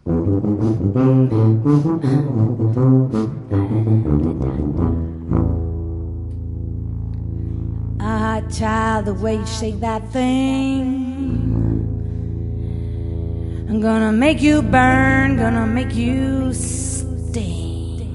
Ah, child, the way you shake that thing, I'm gonna make you burn, gonna make you sting.